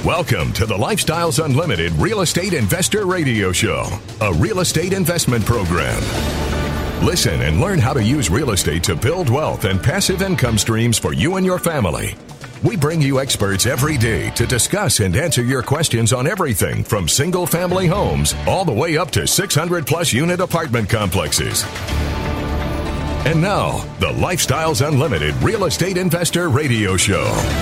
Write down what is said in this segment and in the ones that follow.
Welcome to the Lifestyles Unlimited Real Estate Investor Radio Show, a real estate investment program. Listen and learn how to use real estate to build wealth and passive income streams for you and your family. We bring you experts every day to discuss and answer your questions on everything from single-family homes all the way up to 600-plus unit apartment complexes. And now, the Lifestyles Unlimited Real Estate Investor Radio Show.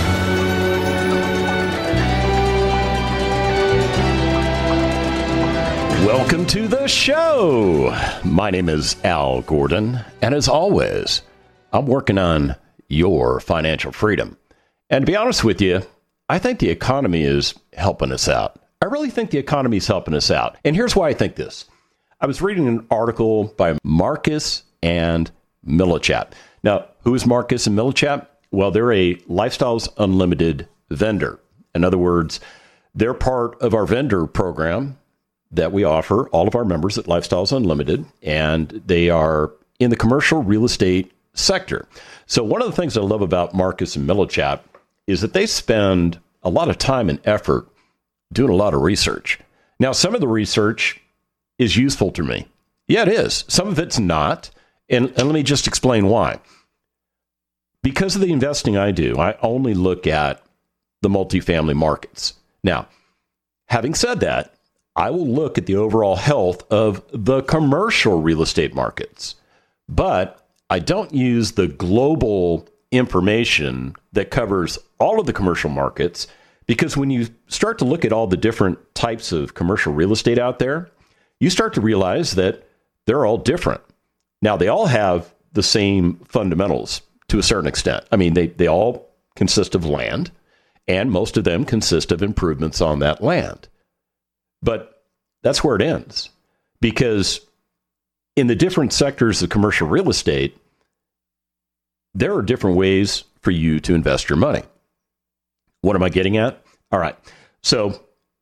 Welcome to the show. My name is Al Gordon, and as always, I'm working on your financial freedom. And to be honest with you, I think the economy is helping us out. I really think the economy is helping us out. And here's why I think this. I was reading an article by Marcus and Millichap. Now, who is Marcus and Millichap? Well, they're a Lifestyles Unlimited vendor. In other words, they're part of our vendor program that we offer all of our members at Lifestyles Unlimited, and they are in the commercial real estate sector. So one of the things I love about Marcus and Millichap is that they spend a lot of time and effort doing a lot of research. Now, some of the research is useful to me. Yeah, it is. Some of it's not. And let me just explain why. Because of the investing I do, I only look at the multifamily markets. Now, having said that, I will look at the overall health of the commercial real estate markets, but I don't use the global information that covers all of the commercial markets, because when you start to look at all the different types of commercial real estate out there, you start to realize that they're all different. Now, they all have the same fundamentals to a certain extent. I mean, they all consist of land, and most of them consist of improvements on that land. But that's where it ends, because in the different sectors of commercial real estate, there are different ways for you to invest your money. What am I getting at? All right. So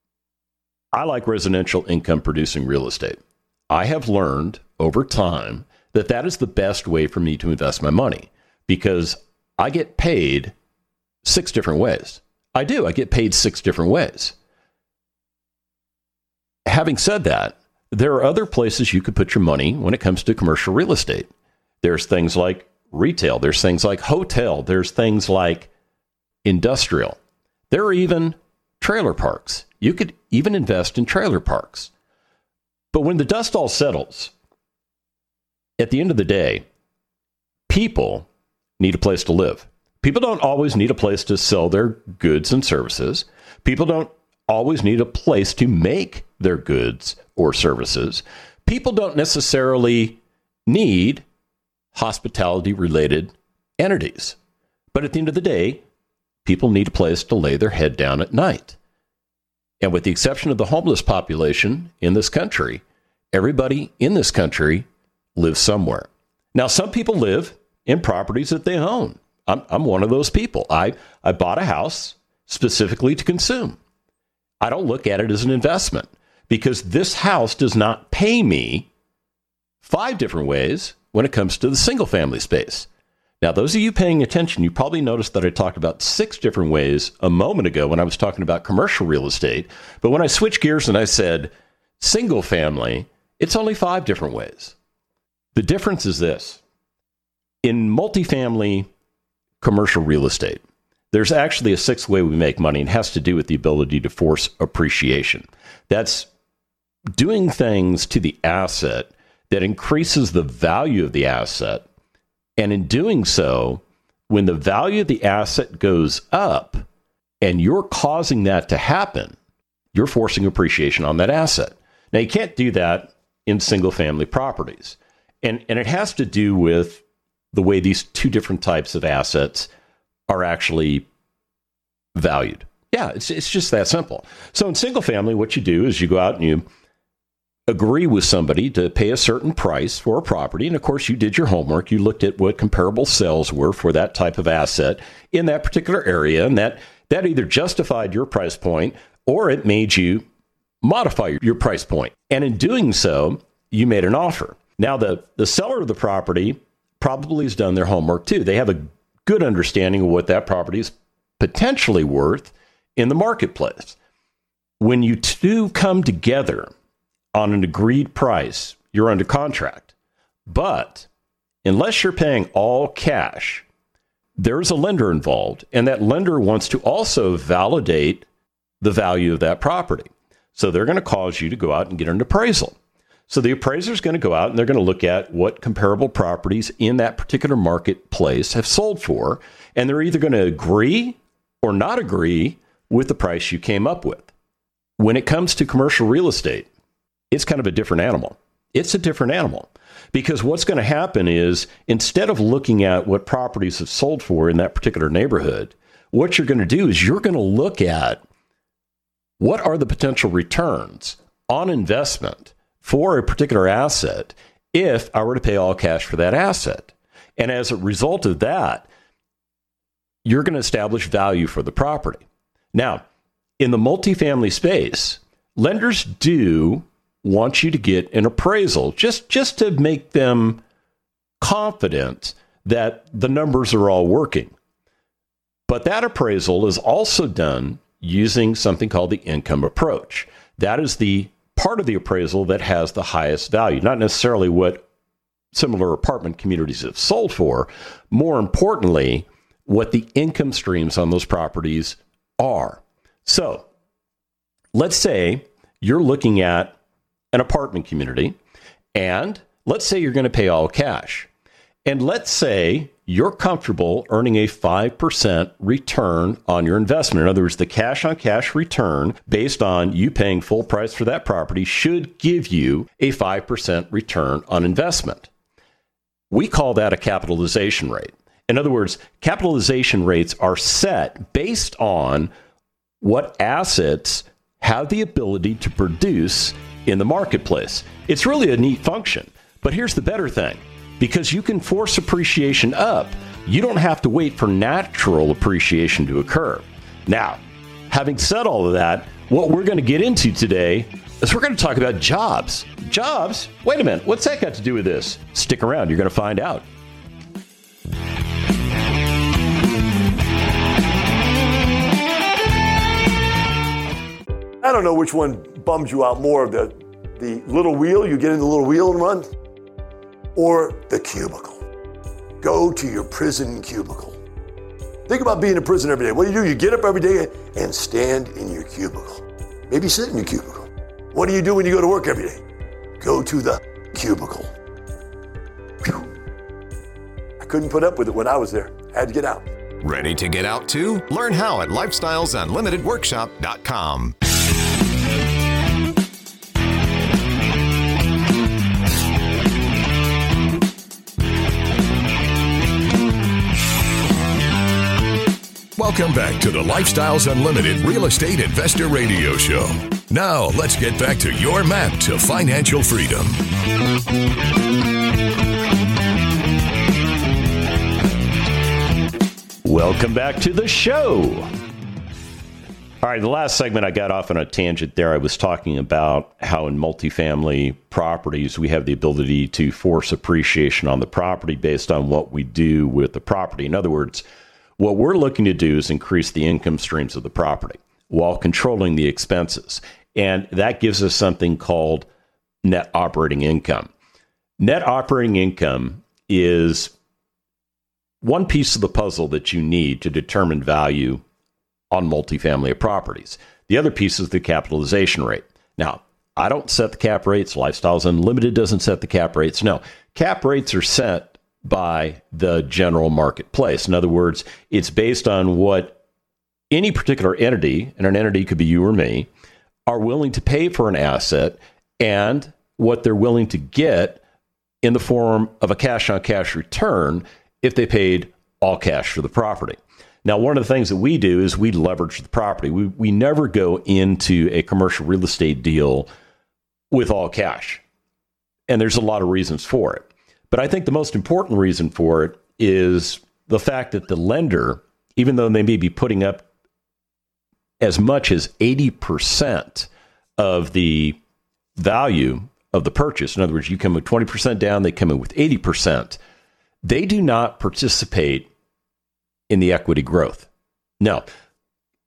I like residential income producing real estate. I have learned over time that that is the best way for me to invest my money, because I get paid 6 different ways. I do. I get paid 6 different ways. Having said that, there are other places you could put your money when it comes to commercial real estate. There's things like retail. There's things like hotel. There's things like industrial. There are even trailer parks. You could even invest in trailer parks. But when the dust all settles, at the end of the day, people need a place to live. People don't always need a place to sell their goods and services. People don't always need a place to make their goods or services. People don't necessarily need hospitality-related entities. But at the end of the day, people need a place to lay their head down at night. And with the exception of the homeless population in this country, everybody in this country lives somewhere. Now, some people live in properties that they own. I'm one of those people. I bought a house specifically to consume. I don't look at it as an investment, because this house does not pay me 5 different ways when it comes to the single family space. Now, those of you paying attention, you probably noticed that I talked about 6 different ways a moment ago when I was talking about commercial real estate. But when I switched gears and I said single family, it's only 5 different ways. The difference is this. In multifamily commercial real estate, there's actually a 6th way we make money, and it has to do with the ability to force appreciation. That's doing things to the asset that increases the value of the asset. And in doing so, when the value of the asset goes up and you're causing that to happen, you're forcing appreciation on that asset. Now, you can't do that in single-family properties. And it has to do with the way these 2 different types of assets are actually valued. Yeah, it's just that simple. So in single family, what you do is you go out and you agree with somebody to pay a certain price for a property. And of course, you did your homework. You looked at what comparable sales were for that type of asset in that particular area. And that either justified your price point or it made you modify your price point. And in doing so, you made an offer. Now, the seller of the property probably has done their homework too. They have a good understanding of what that property is potentially worth in the marketplace. When you two come together on an agreed price, you're under contract. But unless you're paying all cash, there's a lender involved, and that lender wants to also validate the value of that property. So they're going to cause you to go out and get an appraisal. So the appraiser is going to go out and they're going to look at what comparable properties in that particular marketplace have sold for, and they're either going to agree or not agree with the price you came up with. When it comes to commercial real estate, it's kind of a different animal. It's a different animal because what's going to happen is instead of looking at what properties have sold for in that particular neighborhood, what you're going to do is you're going to look at what are the potential returns on investment for a particular asset if I were to pay all cash for that asset. And as a result of that, you're going to establish value for the property. Now, in the multifamily space, lenders do want you to get an appraisal just to make them confident that the numbers are all working. But that appraisal is also done using something called the income approach. That is the part of the appraisal that has the highest value, not necessarily what similar apartment communities have sold for. More importantly, what the income streams on those properties are. So let's say you're looking at an apartment community, and let's say you're going to pay all cash. And let's say you're comfortable earning a 5% return on your investment. In other words, the cash on cash return based on you paying full price for that property should give you a 5% return on investment. We call that a capitalization rate. In other words, capitalization rates are set based on what assets have the ability to produce in the marketplace. It's really a neat function. But here's the better thing. Because you can force appreciation up, you don't have to wait for natural appreciation to occur. Now, having said all of that, what we're going to get into today is we're going to talk about jobs. Jobs? Wait a minute. What's that got to do with this? Stick around. You're going to find out. I don't know which one bums you out more, the little wheel, you get in the little wheel and run, or the cubicle. Go to your prison cubicle. Think about being in prison every day. What do? You get up every day and stand in your cubicle. Maybe sit in your cubicle. What do you do when you go to work every day? Go to the cubicle. Whew. I couldn't put up with it when I was there. I had to get out. Ready to get out too? Learn how at lifestylesunlimitedworkshop.com. Welcome back to the Lifestyles Unlimited Real Estate Investor Radio Show. Now, let's get back to your map to financial freedom. Welcome back to the show. All right, the last segment I got off on a tangent there. I was talking about how in multifamily properties, we have the ability to force appreciation on the property based on what we do with the property. In other words, what we're looking to do is increase the income streams of the property while controlling the expenses. And that gives us something called net operating income. Net operating income is one piece of the puzzle that you need to determine value on multifamily properties. The other piece is the capitalization rate. Now, I don't set the cap rates. Lifestyles Unlimited doesn't set the cap rates. No, cap rates are set by the general marketplace. In other words, it's based on what any particular entity, and an entity could be you or me, are willing to pay for an asset and what they're willing to get in the form of a cash-on-cash return if they paid all cash for the property. Now, one of the things that we do is we leverage the property. We never go into a commercial real estate deal with all cash. And there's a lot of reasons for it. But I think the most important reason for it is the fact that the lender, even though they may be putting up as much as 80% of the value of the purchase, in other words, you come with 20% down, they come in with 80%, they do not participate in the equity growth. No,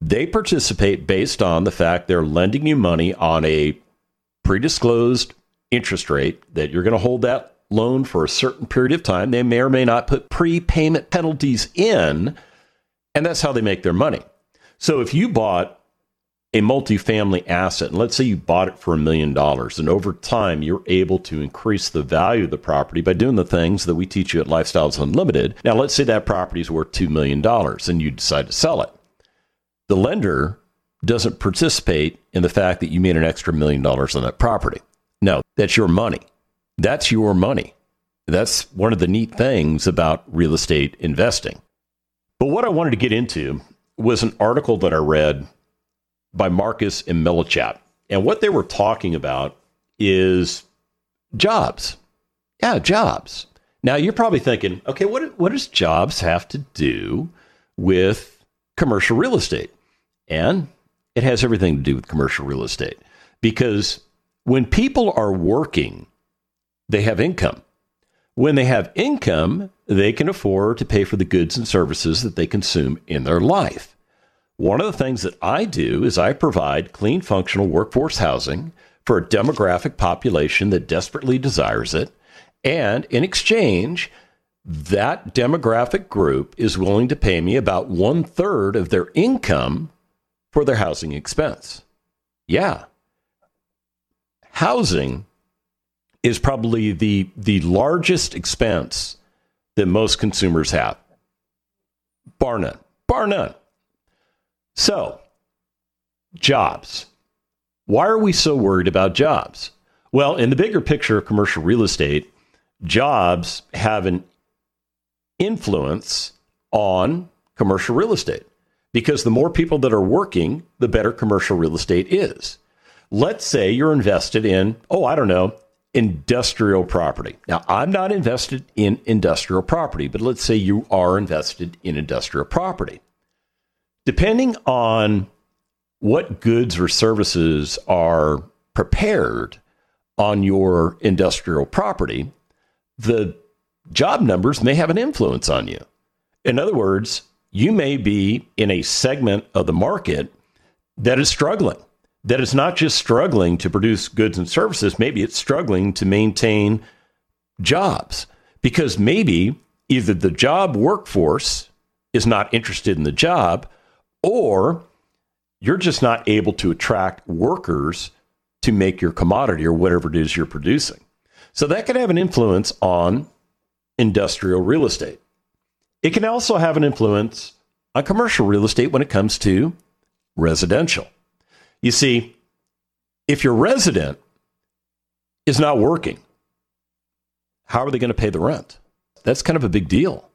They participate based on the fact they're lending you money on a predisclosed interest rate that you're going to hold that loan for a certain period of time. They may or may not put prepayment penalties in, and that's how they make their money. So if you bought a multifamily asset, and let's say you bought it for $1 million, and over time you're able to increase the value of the property by doing the things that we teach you at Lifestyles Unlimited. Now, let's say that property is worth $2 million and you decide to sell it. The lender doesn't participate in the fact that you made an extra $1 million on that property. No, that's your money. That's your money. That's one of the neat things about real estate investing. But what I wanted to get into was an article that I read by Marcus and Millichap. And what they were talking about is jobs. Yeah, jobs. Now, you're probably thinking, okay, what does jobs have to do with commercial real estate? And it has everything to do with commercial real estate. Because when people are working, they have income. When they have income, they can afford to pay for the goods and services that they consume in their life. One of the things that I do is I provide clean, functional workforce housing for a demographic population that desperately desires it. And in exchange, that demographic group is willing to pay me about 1/3 of their income for their housing expense. Yeah. Housing is probably the largest expense that most consumers have. Bar none. Bar none. So, jobs. Why are we so worried about jobs? Well, in the bigger picture of commercial real estate, jobs have an influence on commercial real estate because the more people that are working, the better commercial real estate is. Let's say you're invested in, industrial property. Now, I'm not invested in industrial property, but let's say you are invested in industrial property. Depending on what goods or services are prepared on your industrial property, the job numbers may have an influence on you. In other words, you may be in a segment of the market that is struggling, that is not just struggling to produce goods and services, maybe it's struggling to maintain jobs because maybe either the job workforce is not interested in the job or you're just not able to attract workers to make your commodity or whatever it is you're producing. So that can have an influence on industrial real estate. It can also have an influence on commercial real estate when it comes to residential. You see, if your resident is not working, how are they going to pay the rent? That's kind of a big deal.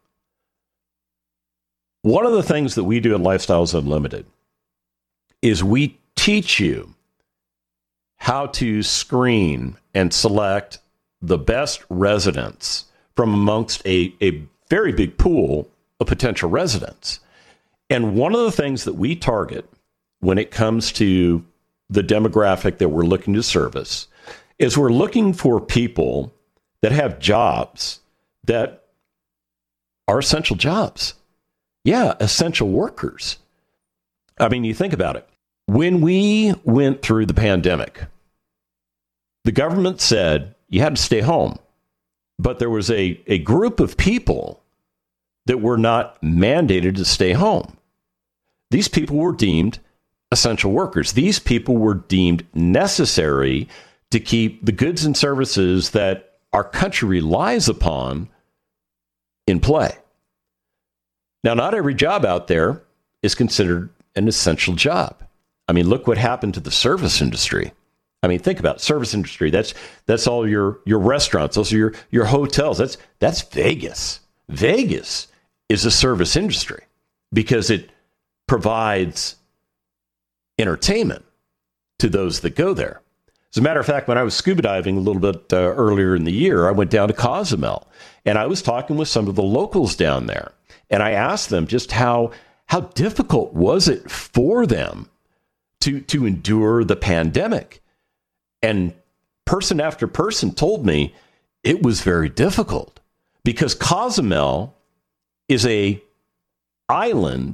One of the things that we do at Lifestyles Unlimited is we teach you how to screen and select the best residents from amongst a very big pool of potential residents. And one of the things that we target when it comes to the demographic that we're looking to service is we're looking for people that have jobs that are essential jobs. Yeah, essential workers. I mean, you think about it. When we went through the pandemic, the government said you had to stay home. But there was a group of people that were not mandated to stay home. These people were deemed essential workers. These people were deemed necessary to keep the goods and services that our country relies upon in play. Now, not every job out there is considered an essential job. I mean, look what happened to the service industry. I mean, think about it. Service industry. That's all your restaurants. Those are your hotels. That's Vegas. Vegas is a service industry because it provides entertainment to those that go there. As a matter of fact, when I was scuba diving a little bit earlier in the year, I went down to Cozumel and I was talking with some of the locals down there. And I asked them just how difficult was it for them to endure the pandemic. And person after person told me it was very difficult because Cozumel is a island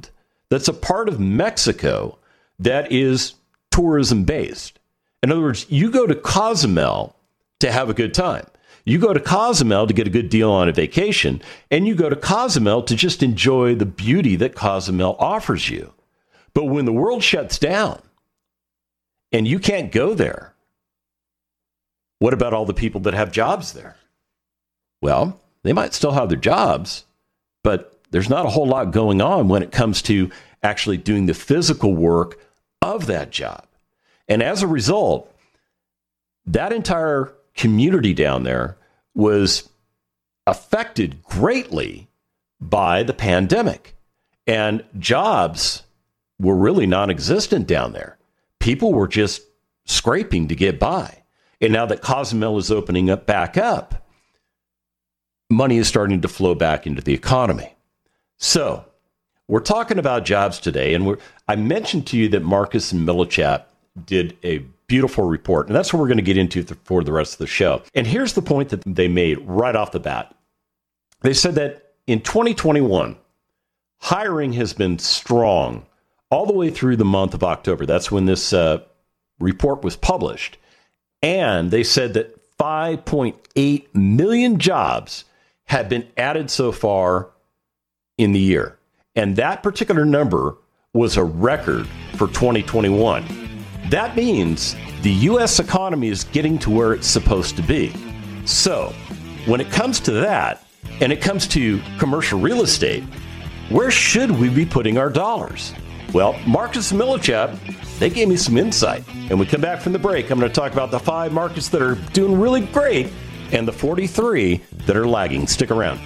that's a part of Mexico that is tourism based. In other words, you go to Cozumel to have a good time. You go to Cozumel to get a good deal on a vacation, and you go to Cozumel to just enjoy the beauty that Cozumel offers you. But when the world shuts down and you can't go there, what about all the people that have jobs there? Well, they might still have their jobs, but there's not a whole lot going on when it comes to actually doing the physical work of that job. And as a result, that entire community down there was affected greatly by the pandemic. And jobs were really non-existent down there. People were just scraping to get by. And now that Cozumel is opening up back up, money is starting to flow back into the economy. So we're talking about jobs today. And I mentioned to you that Marcus and Millichap did a beautiful report. And that's what we're going to get into for the rest of the show. And here's the point that they made right off the bat. They said that in 2021, hiring has been strong all the way through the month of October. That's when this report was published. And they said that 5.8 million jobs have been added so far in the year. And that particular number was a record for 2021. That means the U.S. economy is getting to where it's supposed to be. So when it comes to that, and it comes to commercial real estate, where should we be putting our dollars? Well, Marcus and Millichap, they gave me some insight. And when we come back from the break, I'm going to talk about the 5 markets that are doing really great and the 43 that are lagging. Stick around.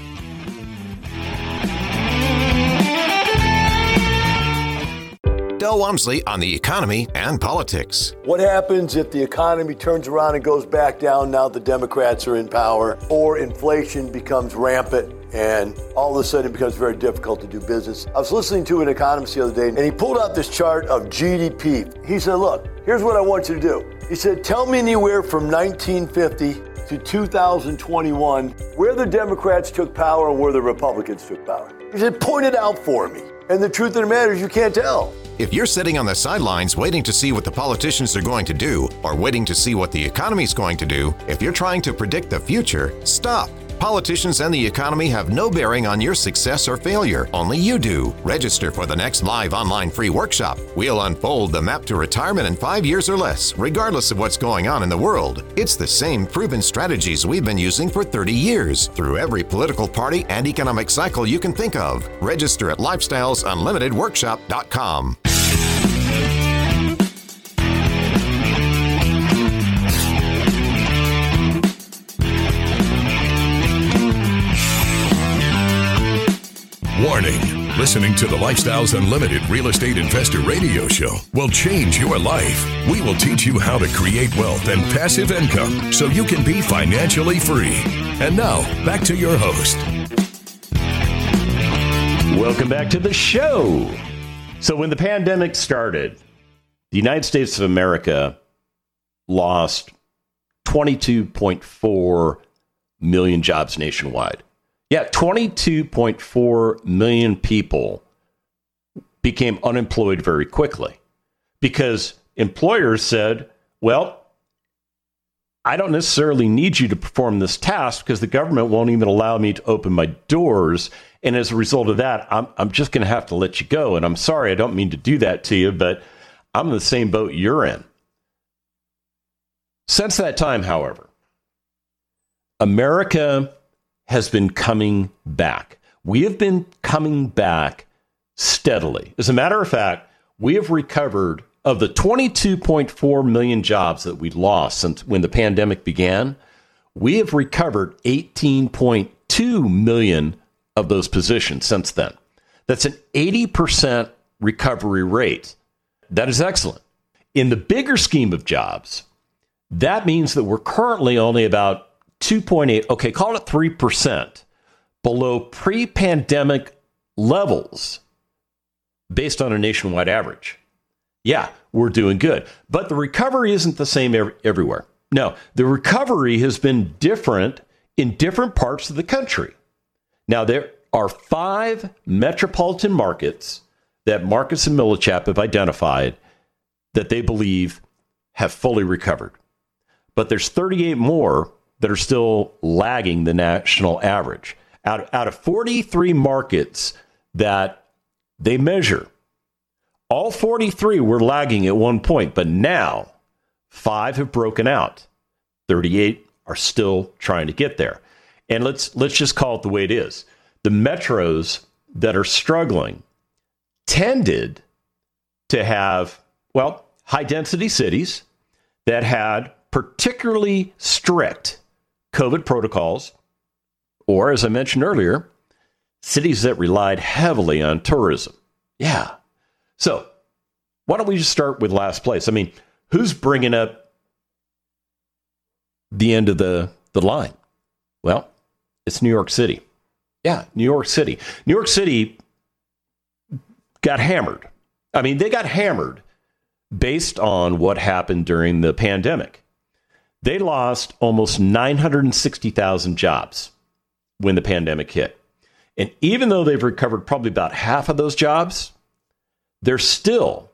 Del Walmsley on the economy and politics. What happens if the economy turns around and goes back down now the Democrats are in power, or inflation becomes rampant and all of a sudden it becomes very difficult to do business? I was listening to an economist the other day, and he pulled out this chart of GDP. He said, look, here's what I want you to do. He said, tell me anywhere from 1950 to 2021 where the Democrats took power and where the Republicans took power. He said, point it out for me. And the truth of the matter is you can't tell. If you're sitting on the sidelines waiting to see what the politicians are going to do, or waiting to see what the economy's going to do, if you're trying to predict the future, stop. Politicians and the economy have no bearing on your success or failure. Only you do. Register for the next live online free workshop. We'll unfold the map to retirement in 5 years or less, regardless of what's going on in the world. It's the same proven strategies we've been using for 30 years, through every political party and economic cycle you can think of. Register at lifestylesunlimitedworkshop.com. Warning. Listening to the Lifestyles Unlimited Real Estate Investor Radio Show will change your life. We will teach you how to create wealth and passive income so you can be financially free. And now, back to your host. Welcome back to the show. So when the pandemic started, the United States of America lost 22.4 million jobs nationwide. Yeah, 22.4 million people became unemployed very quickly because employers said, well, I don't necessarily need you to perform this task because the government won't even allow me to open my doors. And as a result of that, I'm just going to have to let you go. And I'm sorry, I don't mean to do that to you, but I'm in the same boat you're in. Since that time, however, America has been coming back. We have been coming back steadily. As a matter of fact, we have recovered of the 22.4 million jobs that we lost since when the pandemic began. We have recovered 18.2 million of those positions since then. That's an 80% recovery rate. That is excellent. In the bigger scheme of jobs, that means that we're currently only about 2.8, okay, call it 3% below pre-pandemic levels based on a nationwide average. Yeah, we're doing good. But the recovery isn't the same everywhere. No, the recovery has been different in different parts of the country. Now, there are 5 metropolitan markets that Marcus and Millichap have identified that they believe have fully recovered. But there's 38 more that are still lagging the national average. Out of 43 markets that they measure, all 43 were lagging at one point, but now 5 have broken out. 38 are still trying to get there. And let's just call it the way it is. The metros that are struggling tended to have, well, high-density cities that had particularly strict COVID protocols, or, as I mentioned earlier, cities that relied heavily on tourism. Yeah. So why don't we just start with last place? I mean, who's bringing up the end of the line? Well, it's New York City. Yeah, New York City. New York City got hammered. I mean, they got hammered based on what happened during the pandemic. They lost almost 960,000 jobs when the pandemic hit. And even though they've recovered probably about half of those jobs, they're still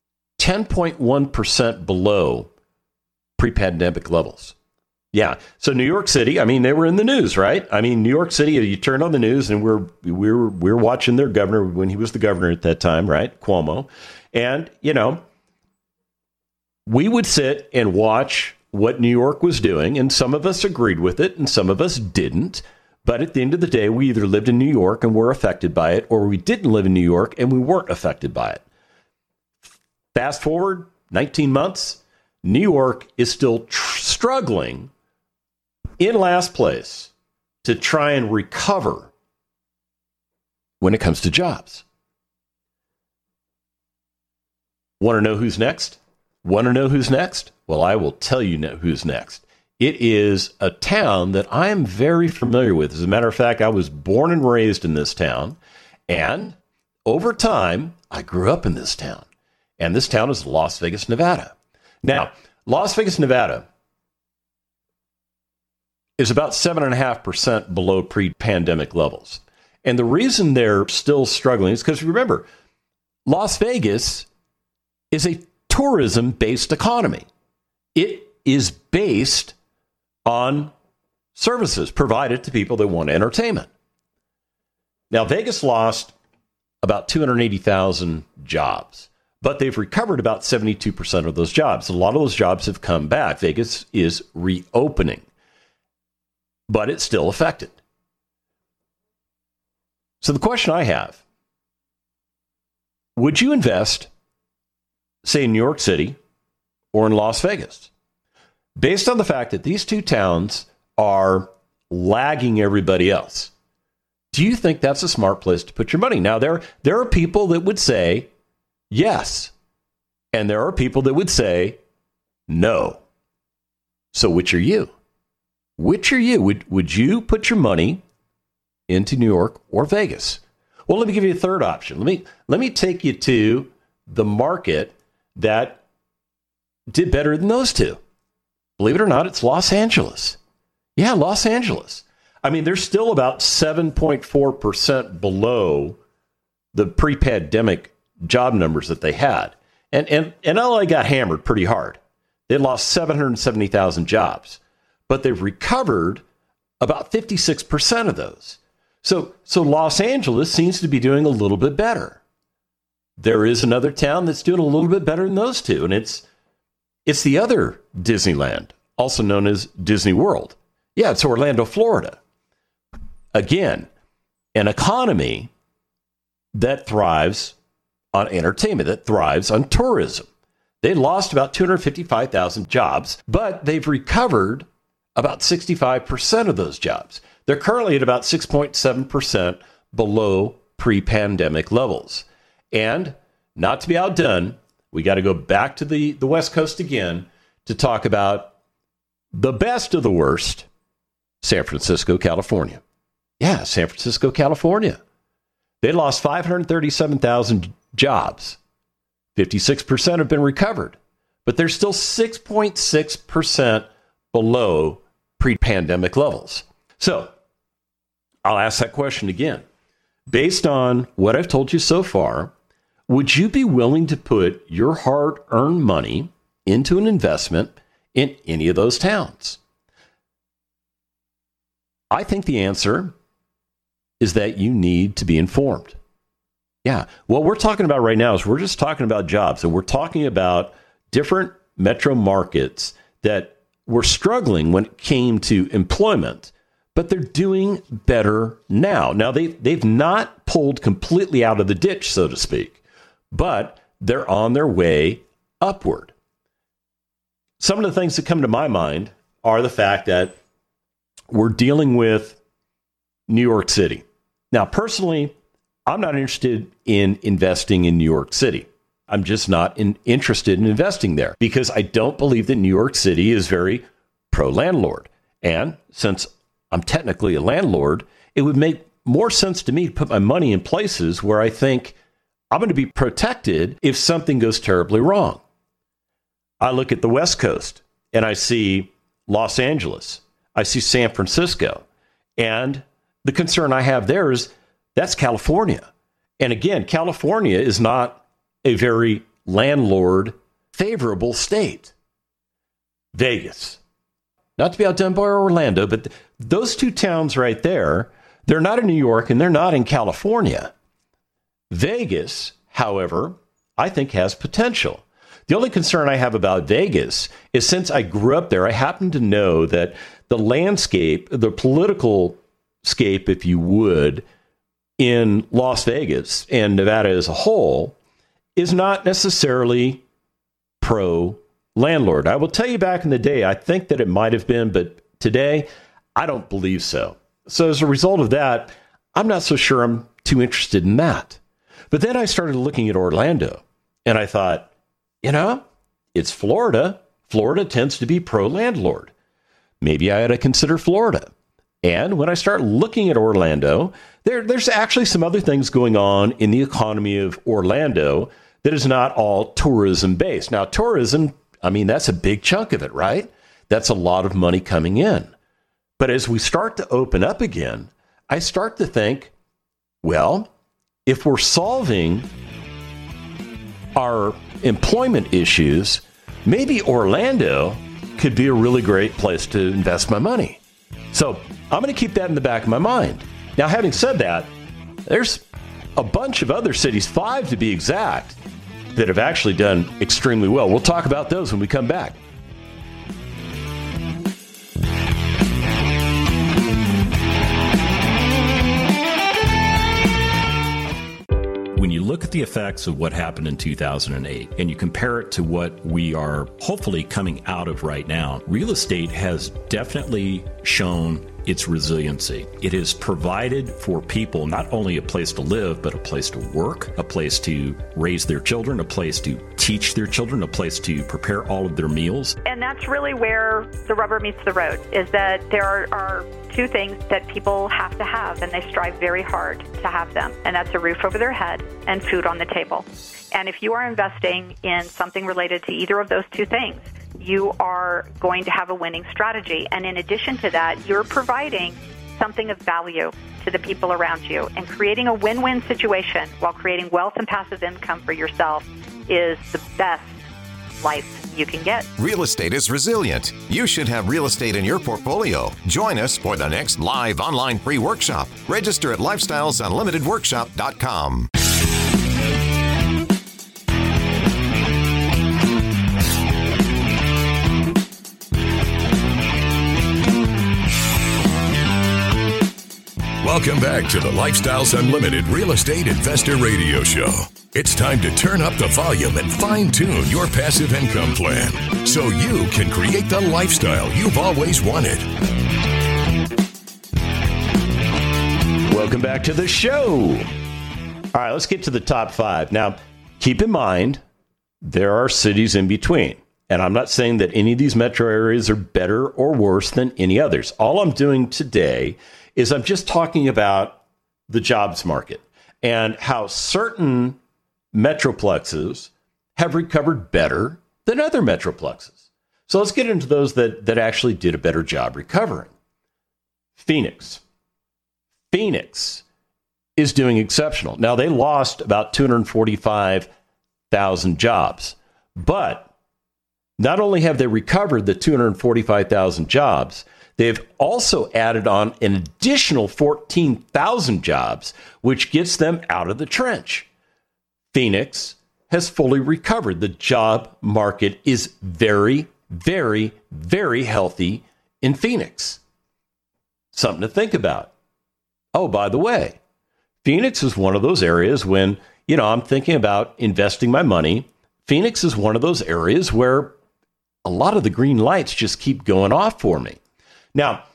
10.1% below pre-pandemic levels. Yeah. So New York City, I mean, they were in the news, right? I mean, New York City, you turned on the news and we're watching their governor when he was the governor at that time, right? Cuomo. And, you know, we would sit and watch what New York was doing, and some of us agreed with it and some of us didn't. But at the end of the day, we either lived in New York and were affected by it, or we didn't live in New York and we weren't affected by it. Fast forward 19 months, New York is still struggling in last place to try and recover when it comes to jobs. Want to know who's next? Want to know who's next? Well, I will tell you who's next. It is a town that I am very familiar with. As a matter of fact, I was born and raised in this town, and over time, I grew up in this town. And this town is Las Vegas, Nevada. Now, Las Vegas, Nevada is about 7.5% below pre-pandemic levels. And the reason they're still struggling is because, remember, Las Vegas is a tourism-based economy. It is based on services provided to people that want entertainment. Now, Vegas lost about 280,000 jobs, but they've recovered about 72% of those jobs. A lot of those jobs have come back. Vegas is reopening, but it's still affected. So the question I have, would you invest, say, in New York City or in Las Vegas? Based on the fact that these two towns are lagging everybody else, do you think that's a smart place to put your money? Now, there are people that would say yes, and there are people that would say no. So which are you? Which are you? Would you put your money into New York or Vegas? Well, let me give you a third option. Let me take you to the market that did better than those two. Believe it or not, it's Los Angeles. Yeah, Los Angeles. I mean, they're still about 7.4% below the pre-pandemic job numbers that they had. And LA got hammered pretty hard. They lost 770,000 jobs, but they've recovered about 56% of those. So Los Angeles seems to be doing a little bit better. There is another town that's doing a little bit better than those two, and it's the other Disneyland, also known as Disney World. Yeah, it's Orlando, Florida. Again, an economy that thrives on entertainment, that thrives on tourism. They lost about 255,000 jobs, but they've recovered about 65% of those jobs. They're currently at about 6.7% below pre-pandemic levels. And not to be outdone, we got to go back to the West Coast again to talk about the best of the worst, San Francisco, California. Yeah, San Francisco, California. They lost 537,000 jobs. 56% have been recovered, but they're still 6.6% below pre-pandemic levels. So I'll ask that question again. Based on what I've told you so far, would you be willing to put your hard-earned money into an investment in any of those towns? I think the answer is that you need to be informed. Yeah. What we're talking about right now is we're just talking about jobs, and we're talking about different metro markets that were struggling when it came to employment, but they're doing better now. Now, they've not pulled completely out of the ditch, so to speak, but they're on their way upward. Some of the things that come to my mind are the fact that we're dealing with New York City. Now, personally, I'm not interested in investing in New York City. I'm just not interested in investing there because I don't believe that New York City is very pro-landlord. And since I'm technically a landlord, it would make more sense to me to put my money in places where I think I'm going to be protected if something goes terribly wrong. I look at the West Coast and I see Los Angeles. I see San Francisco. And the concern I have there is that's California. And again, California is not a very landlord favorable state. Vegas. Not to be outdone by Orlando, but those two towns right there, they're not in New York and they're not in California. Vegas, however, I think has potential. The only concern I have about Vegas is since I grew up there, I happen to know that the landscape, the political scape, if you would, in Las Vegas and Nevada as a whole is not necessarily pro-landlord. I will tell you back in the day, I think that it might have been, but today, I don't believe so. So as a result of that, I'm not so sure I'm too interested in that. But then I started looking at Orlando, and I thought, it's Florida. Florida tends to be pro-landlord. Maybe I ought to consider Florida. And when I start looking at Orlando, there's actually some other things going on in the economy of Orlando that is not all tourism based. Now, tourism, that's a big chunk of it, right? That's a lot of money coming in. But as we start to open up again, I start to think, well, if we're solving our employment issues, maybe Orlando could be a really great place to invest my money. So I'm going to keep that in the back of my mind. Now, having said that, there's a bunch of other cities, 5 to be exact, that have actually done extremely well. We'll talk about those when we come back. When you look at the effects of what happened in 2008 and you compare it to what we are hopefully coming out of right now, real estate has definitely shown its resiliency. It has provided for people not only a place to live, but a place to work, a place to raise their children, a place to teach their children, a place to prepare all of their meals. And that's really where the rubber meets the road, is that there are two things that people have to have, and they strive very hard to have them, and that's a roof over their head and food on the table. And if you are investing in something related to either of those two things, you are going to have a winning strategy. And in addition to that, you're providing something of value to the people around you. And creating a win-win situation while creating wealth and passive income for yourself is the best life you can get. Real estate is resilient. You should have real estate in your portfolio. Join us for the next live online free workshop. Register at lifestylesunlimitedworkshop.com. Welcome back to the Lifestyles Unlimited Real Estate Investor Radio Show. It's time to turn up the volume and fine-tune your passive income plan so you can create the lifestyle you've always wanted. Welcome back to the show. All right, let's get to the top 5. Now, keep in mind, there are cities in between. And I'm not saying that any of these metro areas are better or worse than any others. All I'm doing today is I'm just talking about the jobs market and how certain metroplexes have recovered better than other metroplexes. So let's get into those that actually did a better job recovering. Phoenix is doing exceptional. Now, they lost about 245,000 jobs, but not only have they recovered the 245,000 jobs, they've also added on an additional 14,000 jobs, which gets them out of the trench. Phoenix has fully recovered. The job market is very, very, very healthy in Phoenix. Something to think about. Oh, by the way, Phoenix is one of those areas when, I'm thinking about investing my money. Phoenix is one of those areas where a lot of the green lights just keep going off for me. Now,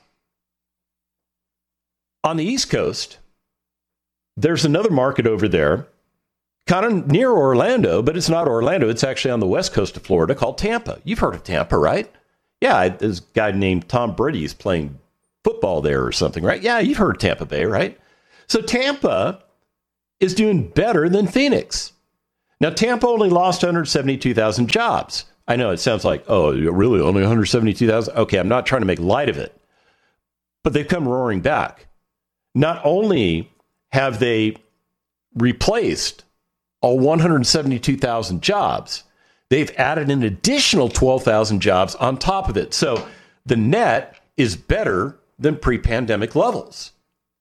on the East Coast, there's another market over there, kind of near Orlando, but it's not Orlando. It's actually on the west coast of Florida, called Tampa. You've heard of Tampa, right? Yeah, there's a guy named Tom Brady is playing football there or something, right? Yeah, you've heard of Tampa Bay, right? So Tampa is doing better than Phoenix. Now, Tampa only lost 172,000 jobs. I know it sounds like, oh, really, only 172,000? Okay, I'm not trying to make light of it. But they've come roaring back. Not only have they replaced all 172,000 jobs, they've added an additional 12,000 jobs on top of it. So the net is better than pre-pandemic levels.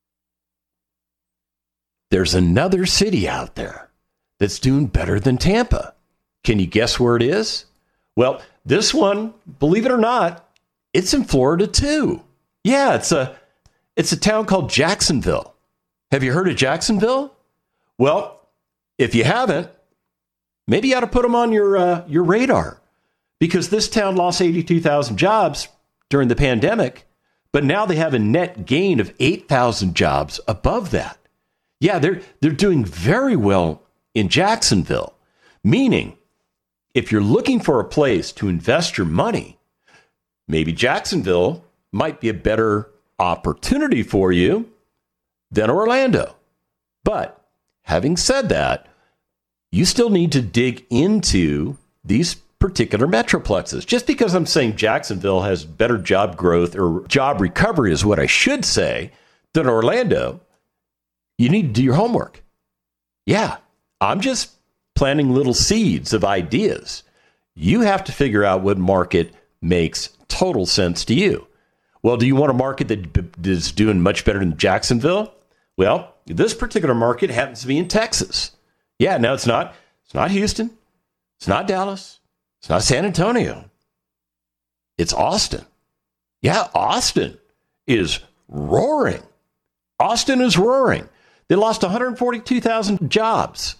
There's another city out there that's doing better than Tampa. Can you guess where it is? Well, this one, believe it or not, it's in Florida too. Yeah, it's a town called Jacksonville. Have you heard of Jacksonville? Well, if you haven't, maybe you ought to put them on your radar, because this town lost 82,000 jobs during the pandemic, but now they have a net gain of 8,000 jobs above that. Yeah, they're doing very well in Jacksonville, meaning if you're looking for a place to invest your money, maybe Jacksonville might be a better opportunity for you than Orlando. But having said that, you still need to dig into these particular metroplexes. Just because I'm saying Jacksonville has better job growth or job recovery is what I should say than Orlando, you need to do your homework. Yeah, I'm just planting little seeds of ideas. You have to figure out what market makes total sense to you. Well, do you want a market that is doing much better than Jacksonville? Well, this particular market happens to be in Texas. Yeah, no, it's not. It's not Houston. It's not Dallas. It's not San Antonio. It's Austin. Yeah, Austin is roaring. Austin is roaring. They lost 142,000 jobs.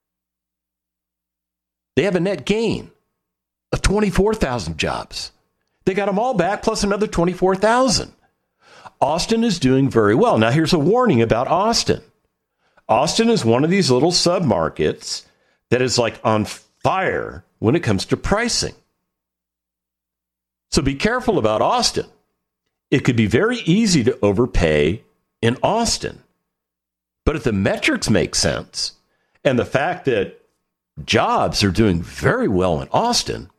They have a net gain of 24,000 jobs. They got them all back plus another 24,000. Austin is doing very well. Now, here's a warning about Austin. Austin is one of these little submarkets that is like on fire when it comes to pricing. So be careful about Austin. It could be very easy to overpay in Austin. But if the metrics make sense, and the fact that jobs are doing very well in Austin,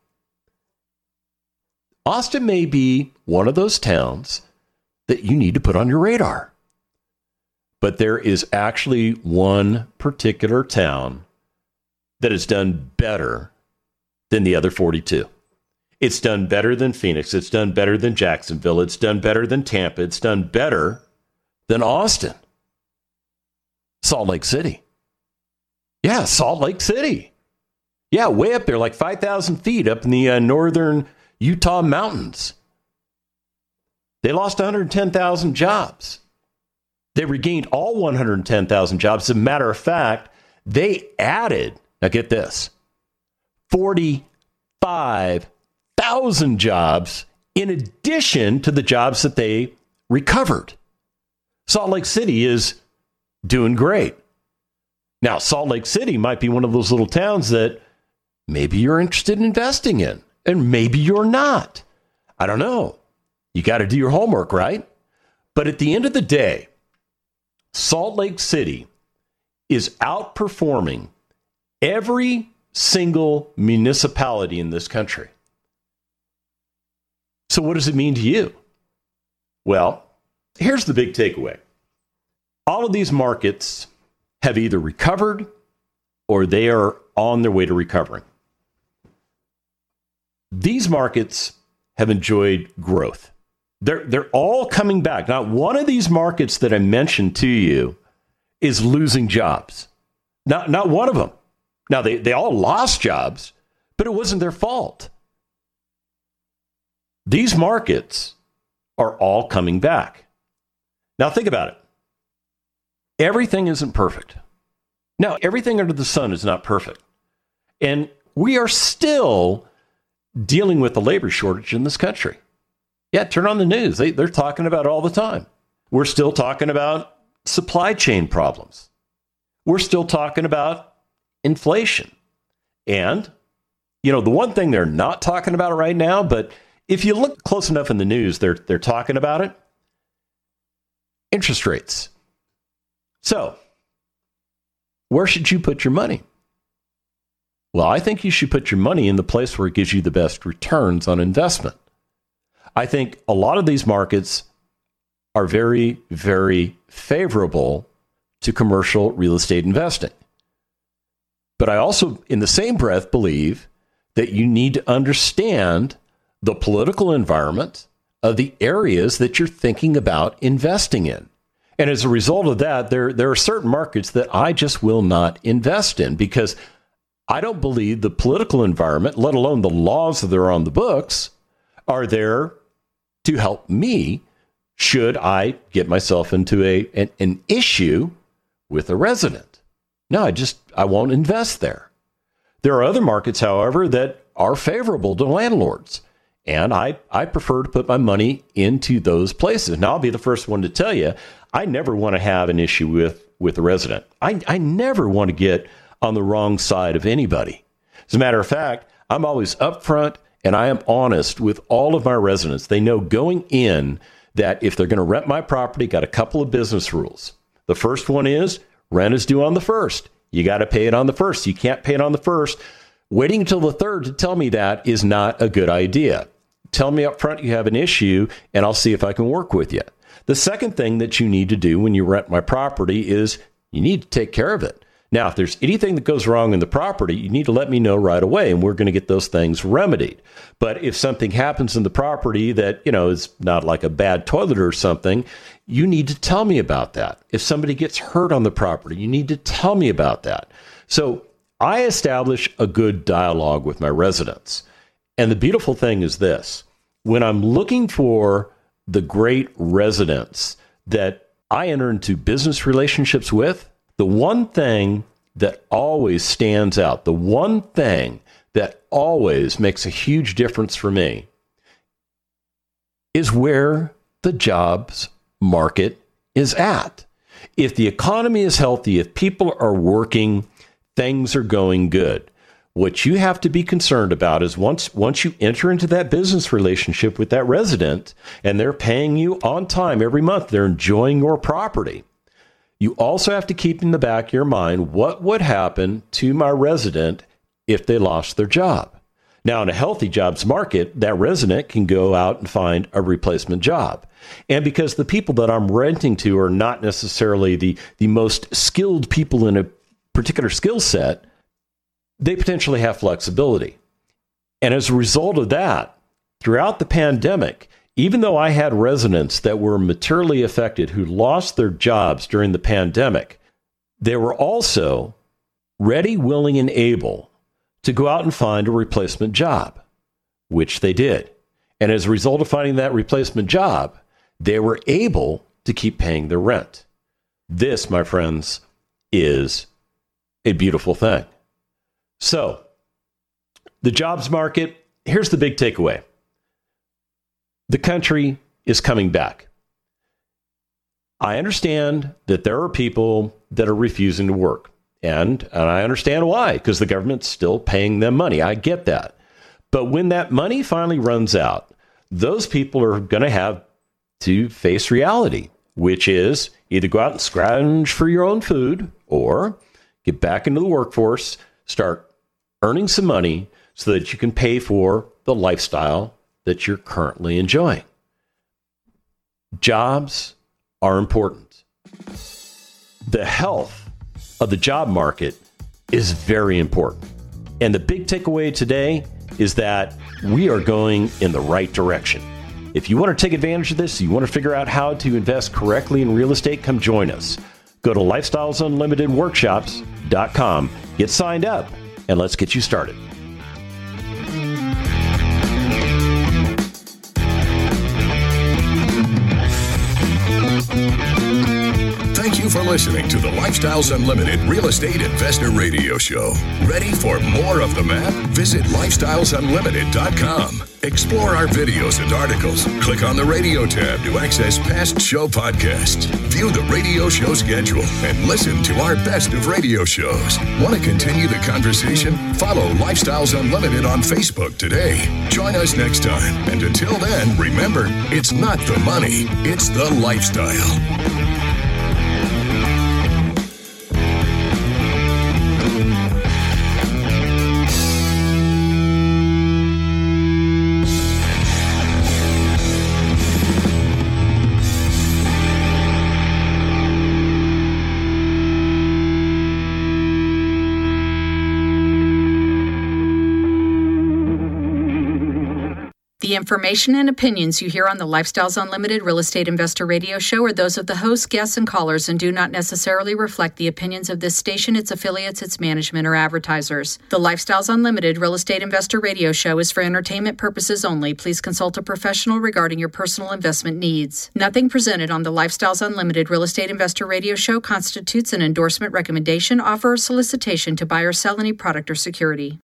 Austin may be one of those towns that you need to put on your radar. But there is actually one particular town that has done better than the other 42. It's done better than Phoenix. It's done better than Jacksonville. It's done better than Tampa. It's done better than Austin. Salt Lake City. Yeah, Salt Lake City. Yeah, way up there, like 5,000 feet up in the northern Utah mountains. They lost 110,000 jobs. They regained all 110,000 jobs. As a matter of fact, they added, now get this, 45,000 jobs in addition to the jobs that they recovered. Salt Lake City is doing great. Now, Salt Lake City might be one of those little towns that maybe you're interested in investing in, and maybe you're not. I don't know. You got to do your homework, right? But at the end of the day, Salt Lake City is outperforming every single municipality in this country. So what does it mean to you? Well, here's the big takeaway. All of these markets have either recovered or they are on their way to recovering. These markets have enjoyed growth. They're all coming back. Not one of these markets that I mentioned to you is losing jobs. Not one of them. Now, they all lost jobs, but it wasn't their fault. These markets are all coming back. Now, think about it. Everything isn't perfect. Now, everything under the sun is not perfect. And we are still dealing with the labor shortage in this country. Yeah, turn on the news. They're talking about it all the time. We're still talking about supply chain problems. We're still talking about inflation. And, the one thing they're not talking about right now, but if you look close enough in the news, they're talking about it. Interest rates. So, where should you put your money? Well, I think you should put your money in the place where it gives you the best returns on investment. I think a lot of these markets are very, very favorable to commercial real estate investing. But I also, in the same breath, believe that you need to understand the political environment of the areas that you're thinking about investing in. And as a result of that, there are certain markets that I just will not invest in because I don't believe the political environment, let alone the laws that are on the books, are there to help me should I get myself into an issue with a resident. No, I won't invest there. There are other markets, however, that are favorable to landlords. And I prefer to put my money into those places. Now, I'll be the first one to tell you, I never want to have an issue with a resident. I never want to get on the wrong side of anybody. As a matter of fact, I'm always upfront and I am honest with all of my residents. They know going in that if they're going to rent my property, got a couple of business rules. The first one is rent is due on the 1st. You got to pay it on the 1st. You can't pay it on the 1st. Waiting until the 3rd to tell me that is not a good idea. Tell me up front you have an issue, and I'll see if I can work with you. The second thing that you need to do when you rent my property is you need to take care of it. Now, if there's anything that goes wrong in the property, you need to let me know right away, and we're going to get those things remedied. But if something happens in the property that, is not like a bad toilet or something, you need to tell me about that. If somebody gets hurt on the property, you need to tell me about that. So I establish a good dialogue with my residents. And the beautiful thing is this. When I'm looking for the great residents that I enter into business relationships with, the one thing that always stands out, the one thing that always makes a huge difference for me is where the jobs market is at. If the economy is healthy, if people are working, things are going good. What you have to be concerned about is once you enter into that business relationship with that resident and they're paying you on time every month, they're enjoying your property. You also have to keep in the back of your mind, what would happen to my resident if they lost their job? Now, in a healthy jobs market, that resident can go out and find a replacement job. And because the people that I'm renting to are not necessarily the most skilled people in a particular skill set, they potentially have flexibility. And as a result of that, throughout the pandemic, even though I had residents that were materially affected who lost their jobs during the pandemic, they were also ready, willing, and able to go out and find a replacement job, which they did. And as a result of finding that replacement job, they were able to keep paying their rent. This, my friends, is a beautiful thing. So, the jobs market, here's the big takeaway. The country is coming back. I understand that there are people that are refusing to work. And I understand why, because the government's still paying them money. I get that. But when that money finally runs out, those people are going to have to face reality, which is either go out and scrounge for your own food or get back into the workforce, start earning some money so that you can pay for the lifestyle that you're currently enjoying. Jobs are important. The health of the job market is very important. And the big takeaway today is that we are going in the right direction. If you want to take advantage of this, you want to figure out how to invest correctly in real estate, come join us. Go to lifestylesunlimitedworkshops.com, get signed up, and let's get you started. Thank you for listening to the Lifestyles Unlimited Real Estate Investor Radio Show. Ready for more of the map? Visit lifestylesunlimited.com. Explore our videos and articles. Click on the radio tab to access past show podcasts. View the radio show schedule and listen to our best of radio shows. Want to continue the conversation? Follow Lifestyles Unlimited on Facebook today. Join us next time. And until then, remember, it's not the money, it's the lifestyle. The information and opinions you hear on the Lifestyles Unlimited Real Estate Investor Radio Show are those of the hosts, guests, and callers and do not necessarily reflect the opinions of this station, its affiliates, its management, or advertisers. The Lifestyles Unlimited Real Estate Investor Radio Show is for entertainment purposes only. Please consult a professional regarding your personal investment needs. Nothing presented on the Lifestyles Unlimited Real Estate Investor Radio Show constitutes an endorsement, recommendation, offer, or solicitation to buy or sell any product or security.